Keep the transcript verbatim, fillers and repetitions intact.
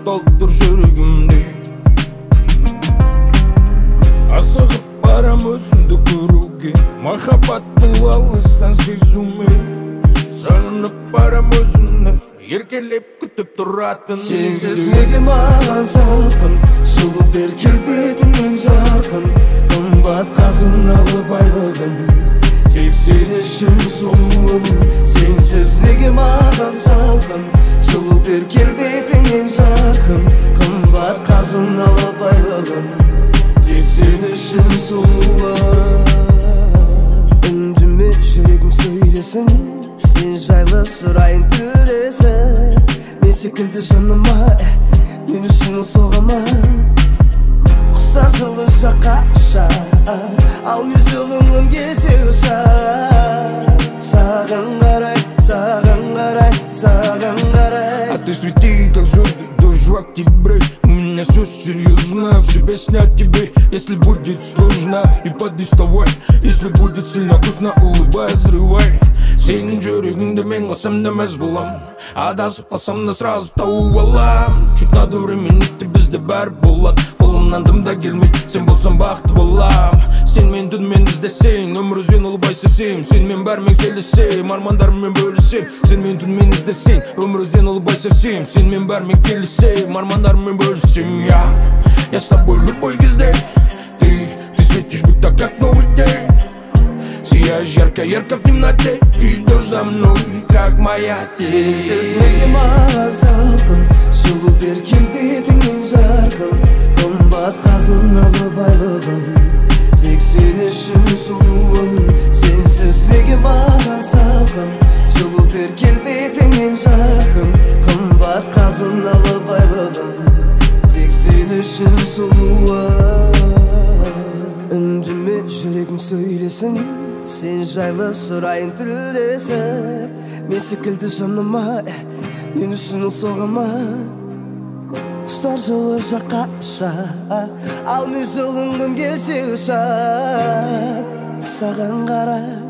ұсталып тұр жүрегімде. Асығып барам өзімді көруге, махаббат бұл алыстан сезуме. Сағынып барам өзімді, еркелеп күтіп тұратын. Сенсіз неге маған салқын, жылу бер келбетіңнен жарқын. Қымбат қазыналы байлығым, тек сен үшін сұлуым. Сенсіз неге маған салқын, жылу бер келбетіңнен жарқын. Қымбат қазыналы байлығым, тек сен үшін сұлуым. Үндіме жүрегім сөйлесін, сен жайлы сұрайын тілдесіп. Мен секілді жаныма, мен үшін соғама. Құстар жылы жаққа ұшар, ал мен жылыңым кесе ұшар. Саған қарай, саған қарай, саған қарай. А ты свети, как звезды, дождь в октябре. У меня все серьезно, все песни о тебе. Если будет сложно, и поддиставай. Если будет сильно вкусно, улыбай, взрывай. Сенің жүрегіңді мен қалсам да мәз болам. Адасып қалсам да сразу тауып алам. Чуть надо временетті бізде бәрі болады. Қолымнан дым да келмейді, сен болсаң бақытты болам. Сен мен түнмен іздесең, өмір өзен ұлыбай сесем. Сен мен бәрімен келісем, армандарыммен бөлісем. Сен мен түнмен іздесең, өмір өзен ұлыбай сесем. Сен мен бәрімен келісем, армандарыммен бөлісем. Я, я с тобой любой кезде. Ты, ты светишь будто как новый день. Сияешь ярко-ярко в темноте, идешь за мной, как моя тень. Сенсіз неге маған салқын, жылу бер келбетіңнен жарқын. Қымбат қазыналы байлығым, тек сен үшін сұлуым. Сенсіз неге маған салқын, жылу бер келбетіңнен жарқын. Қымбат қазыналы байлығым, тек сен үшін сұлуым. Үндіме жүрегім сөйлесін, сен жайлы сұрайын тілдесіп. Мен секілді жаныма, мен үшін соғама. Құстар жылы жаққа ұшар, ал мен жылыңым келсе ұшар. Саған қарай,